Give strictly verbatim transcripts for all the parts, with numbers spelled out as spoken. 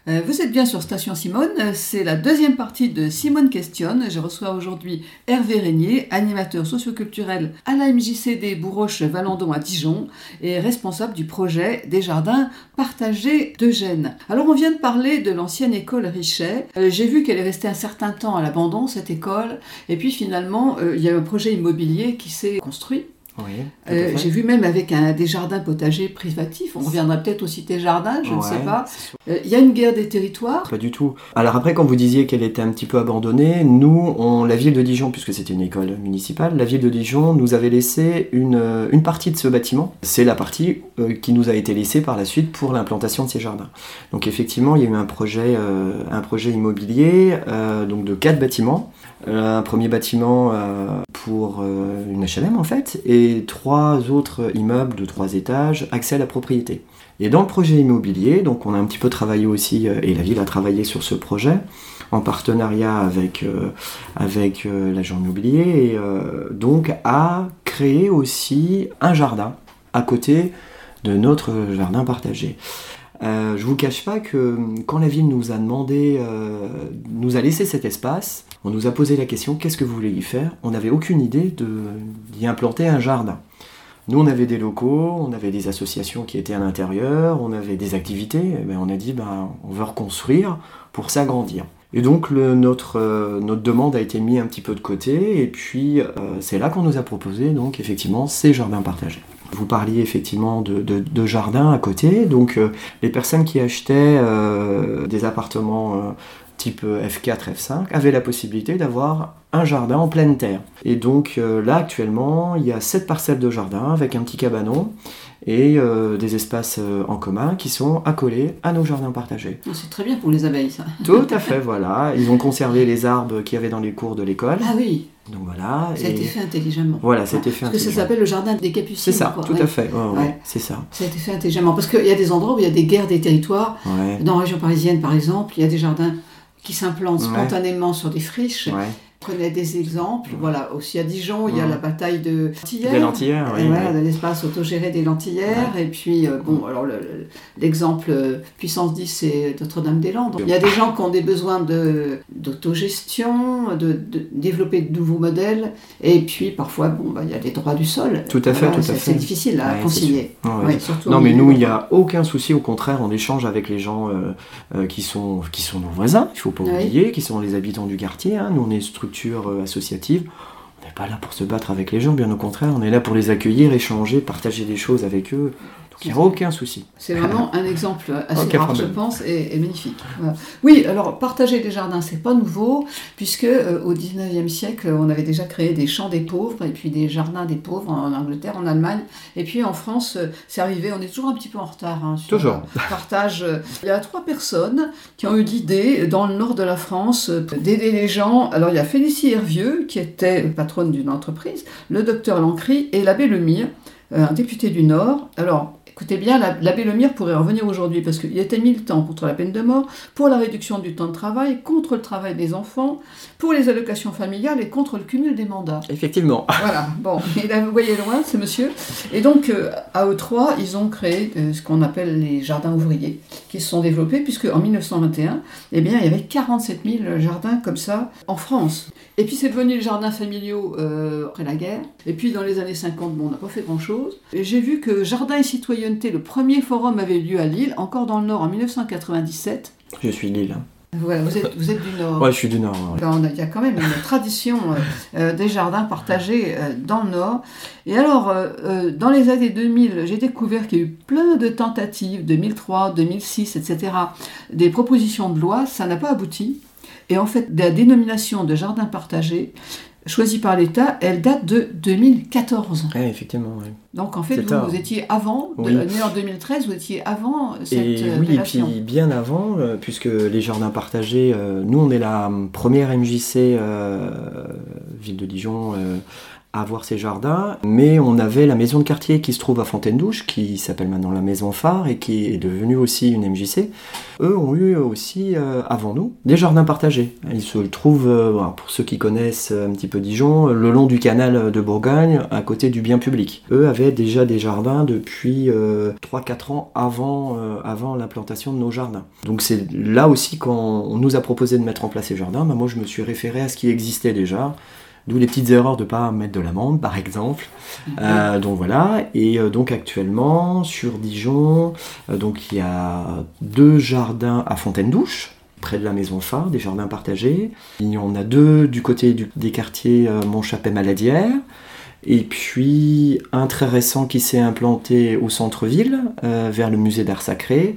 Euh, vous êtes bien sur Station Simone, c'est la deuxième partie de Simone Questionne. Je reçois aujourd'hui Hervé Régnier, animateur socioculturel à la M J C D Bourroche-Valandon à Dijon et responsable du projet des jardins partagés d'Eugène. Alors on vient de parler de l'ancienne école Richet. Euh, j'ai vu qu'elle est restée un certain temps à l'abandon, cette école, et puis finalement euh, il y a un projet immobilier qui s'est construit. Oui, euh, j'ai vu même avec un, des jardins potagers privatifs, on reviendra peut-être au cité jardin, je ouais, ne sais pas. Il euh, y a une guerre des territoires. Pas du tout. Alors après, quand vous disiez qu'elle était un petit peu abandonnée, nous, on, la ville de Dijon, puisque c'était une école municipale, la ville de Dijon nous avait laissé une, une partie de ce bâtiment. C'est la partie euh, qui nous a été laissée par la suite pour l'implantation de ces jardins. Donc effectivement, il y a eu un projet, euh, un projet immobilier euh, donc de quatre bâtiments. Euh, un premier bâtiment euh, pour euh, une H L M en fait, et trois autres immeubles de trois étages, accès à la propriété. Et dans le projet immobilier, donc on a un petit peu travaillé aussi, euh, et la ville a travaillé sur ce projet, en partenariat avec, euh, avec euh, l'agent immobilier, et euh, donc a créé aussi un jardin à côté de notre jardin partagé. Euh, je vous cache pas que quand la ville nous a demandé, euh, nous a laissé cet espace, on nous a posé la question, qu'est-ce que vous voulez y faire ? On n'avait aucune idée de, d'y implanter un jardin. Nous, on avait des locaux, on avait des associations qui étaient à l'intérieur, on avait des activités, et ben, on a dit, ben, on veut reconstruire pour s'agrandir. Et donc, le, notre, euh, notre demande a été mise un petit peu de côté, et puis euh, c'est là qu'on nous a proposé, donc, effectivement, ces jardins partagés. Vous parliez effectivement de, de, de jardins à côté, donc euh, les personnes qui achetaient euh, des appartements euh, type F quatre, F cinq avaient la possibilité d'avoir un jardin en pleine terre. Et donc euh, là actuellement, il y a sept parcelles de jardin avec un petit cabanon et euh, des espaces euh, en commun qui sont accolés à nos jardins partagés. C'est très bien pour les abeilles, ça. Tout à fait, voilà. Ils ont conservé les arbres qu'il y avait dans les cours de l'école. Ah oui. Donc voilà. Ça a et... été fait intelligemment. Voilà, ça a été fait parce intelligemment. Que ça s'appelle le jardin des Capucines. C'est ça, quoi. tout ouais. à fait. Ouais, ouais, ouais. C'est ça. Ça a été fait intelligemment. Parce qu'il y a des endroits où il y a des guerres des territoires. Ouais. Dans la région parisienne, par exemple, il y a des jardins qui s'implantent ouais. spontanément sur des friches. Ouais. Prenez des exemples. Ouais. Voilà, aussi à Dijon, il y a ouais. la bataille de Lentillères. Des Lentillères, oui. Voilà, ouais. de l'espace autogéré des Lentillères. Ouais. Et puis, euh, bon, alors le, le, l'exemple euh, puissance dix, c'est Notre-Dame-des-Landes. Il y a des gens qui ont des besoins de, d'autogestion, de, de développer de nouveaux modèles. Et puis, parfois, bon, bah, il y a les droits du sol. Tout à fait, voilà, tout c'est, à fait. c'est difficile à ouais, concilier. Ouais, ouais, surtout non, mais nous, il n'y a aucun souci. Au contraire, on échange avec les gens euh, euh, qui, sont, qui sont nos voisins, il ne faut pas ouais. oublier, qui sont les habitants du quartier. Hein. Nous, on est une structure euh, associative. On n'est pas là pour se battre avec les gens, bien au contraire, on est là pour les accueillir, échanger, partager des choses avec eux. Donc il n'y a aucun souci. C'est vraiment un exemple assez rare, je pense, et, et magnifique. Voilà. Oui, alors partager des jardins, c'est pas nouveau, puisque euh, au dix-neuvième siècle, on avait déjà créé des champs des pauvres et puis des jardins des pauvres en Angleterre, en Allemagne, et puis en France, euh, c'est arrivé. On est toujours un petit peu en retard hein, sur toujours. le partage. Il y a trois personnes qui ont eu l'idée dans le nord de la France d'aider les gens. Alors il y a Félicie Hervieux, qui était patronne d'une entreprise, le docteur Lancry et l'abbé Lemire, euh, un député du Nord. Alors écoutez bien, l'abbé Lemire pourrait revenir aujourd'hui parce qu'il était militant contre la peine de mort, pour la réduction du temps de travail, contre le travail des enfants, pour les allocations familiales et contre le cumul des mandats. Effectivement. Voilà, bon, et là vous voyez loin, ce monsieur. Et donc, euh, à E trois, ils ont créé euh, ce qu'on appelle les jardins ouvriers, qui se sont développés, puisque en dix-neuf cent vingt et un, eh bien, il y avait quarante-sept mille jardins comme ça en France. Et puis c'est devenu les jardins familiaux euh, après la guerre. Et puis dans les années cinquante, bon, on n'a pas fait grand-chose. Et j'ai vu que Jardin et Citoyenneté, le premier forum avait eu lieu à Lille, encore dans le Nord, en dix-neuf cent quatre-vingt-dix-sept. Je suis Lille. Voilà, vous êtes, vous êtes du Nord. Ouais, je suis du Nord. Ouais. Ben, il y a quand même une tradition euh, des jardins partagés euh, dans le Nord. Et alors, euh, dans les années deux mille, j'ai découvert qu'il y a eu plein de tentatives, deux mille trois, deux mille six, et cetera, des propositions de loi, ça n'a pas abouti. Et en fait, la dénomination de jardin partagé, choisie par l'État, elle date de deux mille quatorze. Oui, effectivement. Oui. Donc en fait, vous, vous étiez avant, oui. né en deux mille treize, vous étiez avant cette et euh, Oui, relation. Et puis bien avant, euh, puisque les jardins partagés, euh, nous on est la première M J C, euh, ville de Dijon, euh, avoir ces jardins, mais on avait la maison de quartier qui se trouve à Fontaine-Douche, qui s'appelle maintenant la Maison Phare et qui est devenue aussi une M J C. Eux ont eu aussi, euh, avant nous, des jardins partagés. Ils se trouvent, euh, pour ceux qui connaissent un petit peu Dijon, le long du canal de Bourgogne, à côté du bien public. Eux avaient déjà des jardins depuis euh, trois à quatre ans avant, euh, avant l'implantation de nos jardins. Donc c'est là aussi quand on nous a proposé de mettre en place ces jardins, bah moi je me suis référé à ce qui existait déjà. D'où les petites erreurs de ne pas mettre de l'amande, par exemple. Mmh. Euh, donc voilà, et euh, donc actuellement, sur Dijon, euh, donc il y a deux jardins à Fontaine-Douche, près de la Maison Phare, des jardins partagés. Il y en a deux du côté du, des quartiers euh, Montchapet-Maladière. Et puis un très récent qui s'est implanté au centre-ville, euh, vers le musée d'art sacré.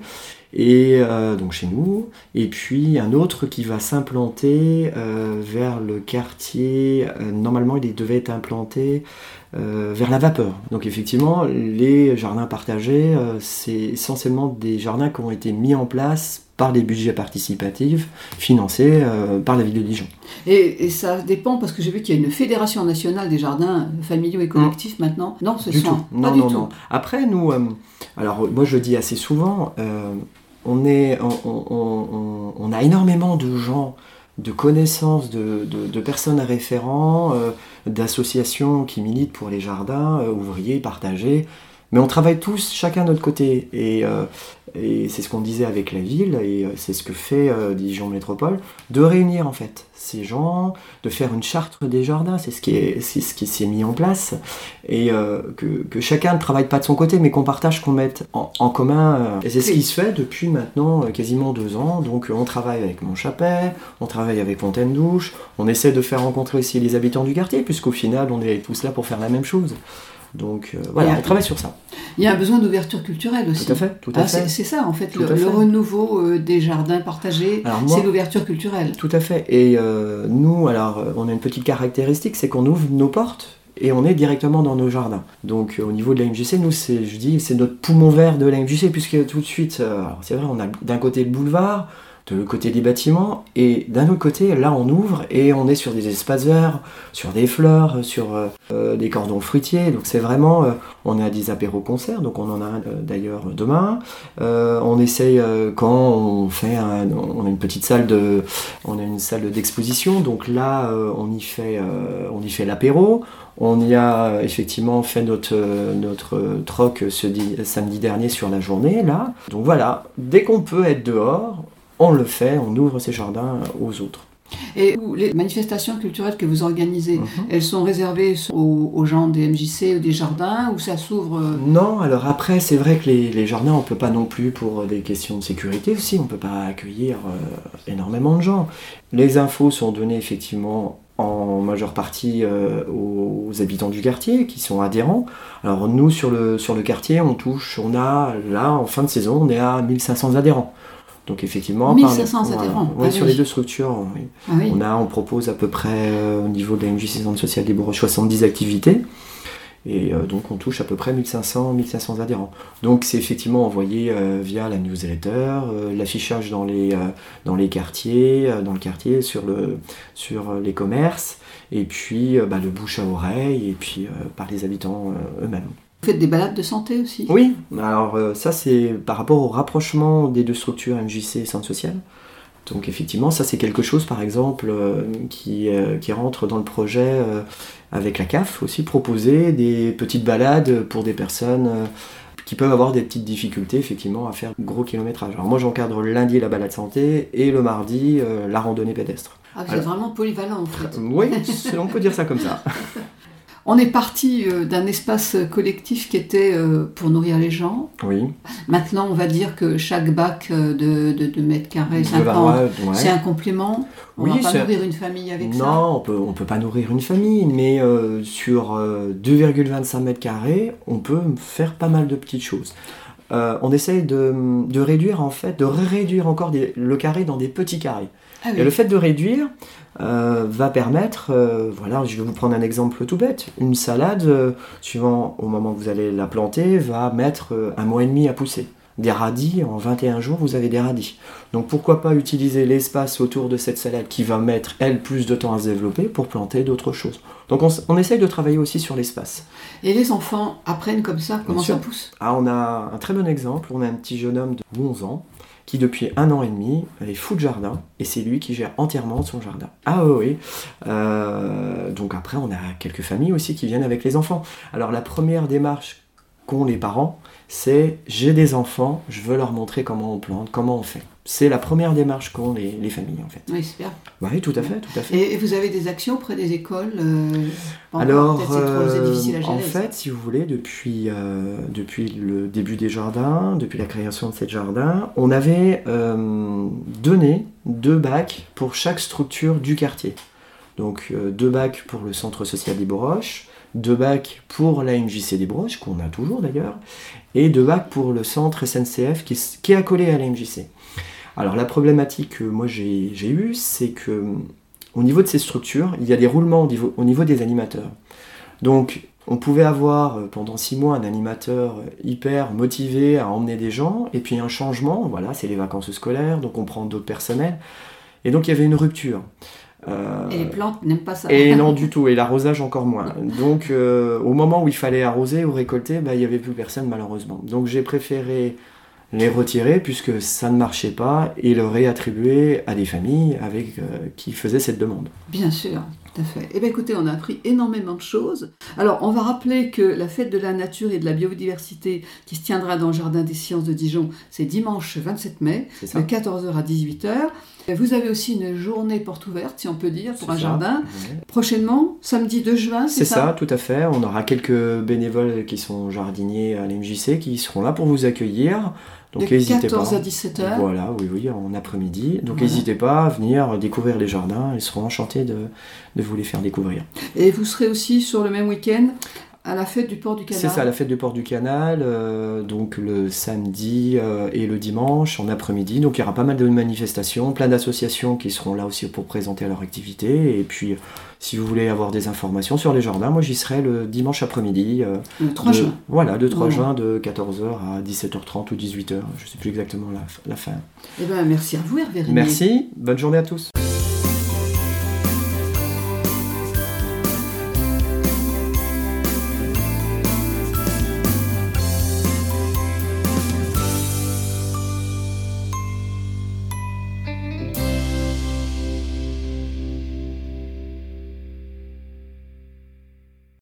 Et euh, donc chez nous, et puis un autre qui va s'implanter euh, vers le quartier, euh, normalement il devait être implanté euh, vers la Vapeur. Donc effectivement, les jardins partagés, euh, c'est essentiellement des jardins qui ont été mis en place par des budgets participatifs financés euh, par la ville de Dijon. Et, et ça dépend, parce que j'ai vu qu'il y a une fédération nationale des jardins familiaux et collectifs mmh. maintenant. Non, ce du sont tout. Non, pas du non, tout. non. Après, nous, euh, alors moi je le dis assez souvent, euh, on, est, on, on, on, on a énormément de gens, de connaissances, de, de, de personnes référents, euh, d'associations qui militent pour les jardins, euh, ouvriers, partagés. Mais on travaille tous, chacun de notre côté. Et, euh, et c'est ce qu'on disait avec la ville, et c'est ce que fait euh, Dijon Métropole, de réunir en fait ces gens, de faire une charte des jardins, c'est ce qui, est, c'est ce qui s'est mis en place. Et euh, que, que chacun ne travaille pas de son côté, mais qu'on partage, qu'on mette en, en commun. Euh, et c'est ce qui se fait depuis maintenant euh, quasiment deux ans. Donc on travaille avec Montchapet, on travaille avec Fontaine-Douche, on essaie de faire rencontrer aussi les habitants du quartier, puisqu'au final on est tous là pour faire la même chose. Donc euh, voilà, on travaille sur ça. Il y a un besoin d'ouverture culturelle aussi. Tout à fait, tout à ah, fait. C'est, c'est ça en fait, tout le, fait. le renouveau euh, des jardins partagés, moi, c'est l'ouverture culturelle. Tout à fait. Et euh, nous, alors, on a une petite caractéristique, c'est qu'on ouvre nos portes et on est directement dans nos jardins. Donc euh, au niveau de la M J C, nous, c'est, je dis, c'est notre poumon vert de la M J C, puisque tout de suite, euh, alors, c'est vrai, on a d'un côté le boulevard, de l'autre côté des bâtiments, et d'un autre côté, là on ouvre et on est sur des espaces verts, sur des fleurs, sur euh, des cordons fruitiers, donc c'est vraiment, euh, on a des apéros-concerts, donc on en a un euh, d'ailleurs demain, euh, on essaye, euh, quand on fait, un, on a une petite salle de, on a une salle d'exposition, donc là euh, on y fait, euh, on y fait l'apéro. On y a effectivement fait notre, notre troc ce di- samedi dernier sur la journée, là. Donc voilà, dès qu'on peut être dehors, on le fait, on ouvre ces jardins aux autres. Et les manifestations culturelles que vous organisez, mm-hmm. elles sont réservées aux, aux gens des M J C ou des jardins, ou ça s'ouvre? Non, alors après, c'est vrai que les, les jardins, on ne peut pas non plus, pour des questions de sécurité aussi, on ne peut pas accueillir euh, énormément de gens. Les infos sont données effectivement en majeure partie euh, aux, aux habitants du quartier qui sont adhérents. Alors nous, sur le, sur le quartier, on touche, on a, là, en fin de saison, on est à mille cinq cents adhérents. Donc effectivement, mille cinq cents par, adhérents. Voilà, ouais, ah, sur oui. les deux structures, oui. Ah, oui. On a, on propose à peu près euh, au niveau de la M J C Centre Social des Bourges soixante-dix activités, et euh, donc on touche à peu près mille cinq cents adhérents. Donc c'est effectivement envoyé euh, via la newsletter, euh, l'affichage dans les euh, dans les quartiers, euh, dans le quartier sur le sur euh, les commerces, et puis euh, bah, le bouche à oreille, et puis euh, par les habitants euh, eux-mêmes. Vous faites des balades de santé aussi? Oui, alors euh, ça c'est par rapport au rapprochement des deux structures M J C et Centre Social. Donc effectivement, ça c'est quelque chose par exemple euh, qui, euh, qui rentre dans le projet euh, avec la C A F aussi, proposer des petites balades pour des personnes euh, qui peuvent avoir des petites difficultés effectivement à faire gros kilométrage. Alors moi j'encadre le lundi la balade santé et le mardi euh, la randonnée pédestre. Ah, vous êtes vraiment polyvalent en fait. Euh, oui, on peut dire ça comme ça. On est parti d'un espace collectif qui était pour nourrir les gens. Oui. Maintenant, on va dire que chaque bac de, de deux mètres carrés, cinquante, ouais. c'est un complément. On ne oui, va pas nourrir une famille avec non, ça. Non, on ne peut pas nourrir une famille, mais euh, sur euh, deux virgule vingt-cinq mètres carrés, on peut faire pas mal de petites choses. Euh, on essaye de, de réduire, en fait, de réduire encore des, le carré dans des petits carrés. Ah oui. Et le fait de réduire euh, va permettre, euh, voilà, je vais vous prendre un exemple tout bête, une salade, euh, suivant au moment où vous allez la planter, va mettre euh, un mois et demi à pousser. des radis, en vingt et un jours, vous avez des radis. Donc pourquoi pas utiliser l'espace autour de cette salade qui va mettre, elle, plus de temps à se développer pour planter d'autres choses. Donc on, on essaye de travailler aussi sur l'espace. Et les enfants apprennent comme ça, comment ça pousse? Ah, on a un très bon exemple, on a un petit jeune homme de onze ans, qui depuis un an et demi est fou de jardin, et c'est lui qui gère entièrement son jardin. Ah oui, oui. Euh, donc après, on a quelques familles aussi qui viennent avec les enfants. Alors la première démarche qu'ont les parents, c'est « j'ai des enfants, je veux leur montrer comment on plante, comment on fait ». C'est la première démarche qu'ont les, les familles, en fait. Oui, c'est bien. Oui, tout à fait, tout à fait. Et, et vous avez des actions auprès des écoles euh, Alors, c'est trop, c'est difficile à gérer, en fait, si vous voulez, depuis, euh, depuis le début des jardins, depuis la création de ces jardins, on avait euh, donné deux bacs pour chaque structure du quartier. Donc, euh, deux bacs pour le centre social des Boroches, deux bacs pour la M J C des Boroches, qu'on a toujours d'ailleurs, et deux bacs pour le centre S N C F qui, qui est accolé à la M J C. Alors la problématique que moi j'ai, j'ai eue, c'est que au niveau de ces structures, il y a des roulements au niveau, au niveau des animateurs. Donc on pouvait avoir pendant six mois un animateur hyper motivé à emmener des gens, et puis un changement, voilà, c'est les vacances scolaires, donc on prend d'autres personnels, et donc il y avait une rupture. Euh, et les plantes n'aiment pas ça. Et non du tout, et l'arrosage encore moins. Donc euh, au moment où il fallait arroser ou récolter, bah, il n'y avait plus personne malheureusement. Donc j'ai préféré les retirer puisque ça ne marchait pas et le réattribuer à des familles avec, euh, qui faisaient cette demande. Bien sûr, tout à fait. Eh bien écoutez, on a appris énormément de choses. Alors on va rappeler que la fête de la nature et de la biodiversité qui se tiendra dans le Jardin des Sciences de Dijon, c'est dimanche vingt-sept mai, de quatorze heures à dix-huit heures. Vous avez aussi une journée porte ouverte, si on peut dire, pour c'est un ça. jardin. Ouais. Prochainement, samedi deux juin, c'est, c'est ça C'est ça, tout à fait. On aura quelques bénévoles qui sont jardiniers à l'M J C qui seront là pour vous accueillir. Donc de quatorze à dix-sept heures. Voilà, oui, oui, en après-midi. Donc n'hésitez voilà. pas à venir découvrir les jardins. Ils seront enchantés de, de vous les faire découvrir. Et vous serez aussi sur le même week-end à la fête du Port du Canal. C'est ça, la fête du Port du Canal, euh, donc le samedi euh, et le dimanche en après-midi. Donc il y aura pas mal de manifestations, plein d'associations qui seront là aussi pour présenter leur activité. Et puis si vous voulez avoir des informations sur les jardins, moi j'y serai le dimanche après-midi. Euh, le trois juin. Voilà, le trois juin de quatorze heures à dix-sept heures trente ou dix-huit heures. Je ne sais plus exactement la, la fin. Eh bien merci à vous Hervé Régnier. Merci, bonne journée à tous.